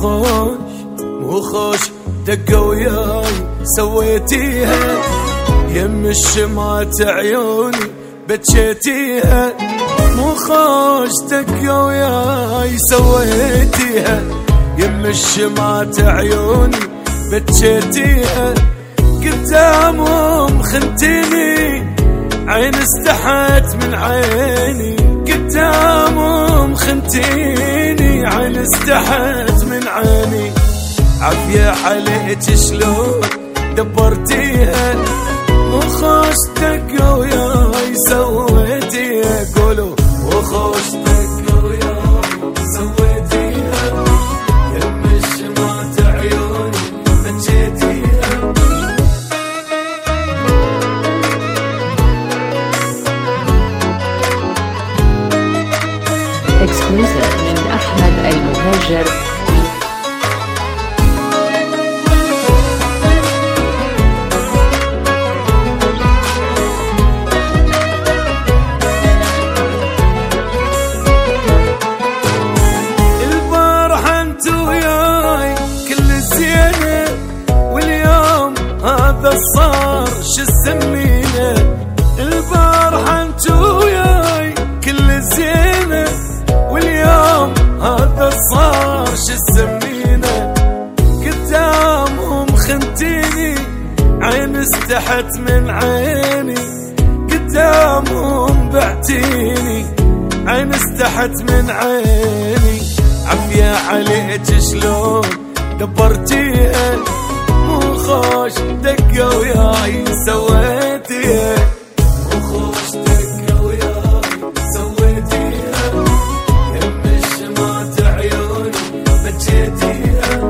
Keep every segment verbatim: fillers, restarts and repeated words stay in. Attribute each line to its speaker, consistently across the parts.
Speaker 1: خوش مو خوش دقة وياي سويتيها، يم الشمعة عيوني بتشيتيها. مو خوش دقة وياي سويتيها، يم الشمعة عيوني بتشيتيها. قدامهم خنتيني عين استحت من عيني، قدامهم خنتيني عين استحت من عيني. عافية عليك شلون دبرتيها، مو خوش دقة وياي سويتيها. قولوا مو خوش دقة وياي سويتيها، يم الشمعة عيوني بتشيتيها.
Speaker 2: اكسكلوسيف من أحمد المهاجر.
Speaker 1: البارحة انت وياي كل الزينة، واليوم هذا صار شو تسمينه. البارحة انت وياي كل الزينة، واليوم هذا صار شو تسمينه. قدامهم خنتيني عين استحت من عيني، قدامهم بعتيني عين استحت من عيني. عافية عليك شلون دبرتيها، مو خوش دقة وياي سويتيها. مو خوش دقة وياي سويتيها، يم الشمعة عيوني بتشيتيها.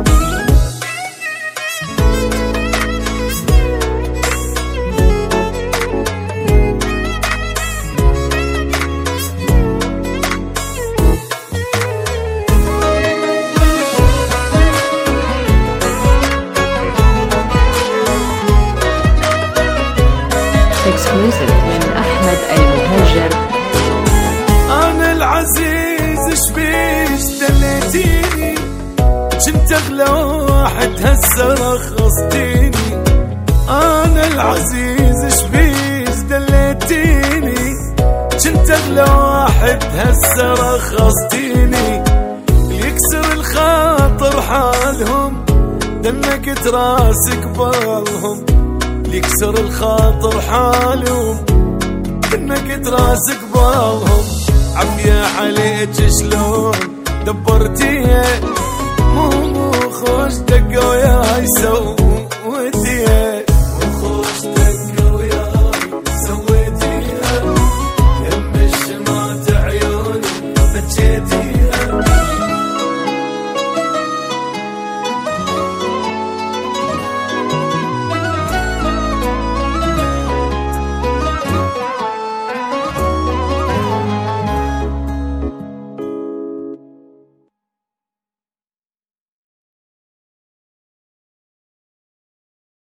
Speaker 2: اكسكلوسيف من أحمد المهاجر.
Speaker 1: أنا العزيز شبيش دليتيني، كنت أغلى واحد هسه رخصتيني. أنا العزيز شبيش دليتيني، كنت أغلى واحد هسه رخصتيني. يكسر الخاطر حالهم دنقت راسك بالهم، يكسر الخاطر حالهم دنقت راسك بالهم. عافية عليك شلون دبرتيها، مو مو خوش دقة وياي سويتيها.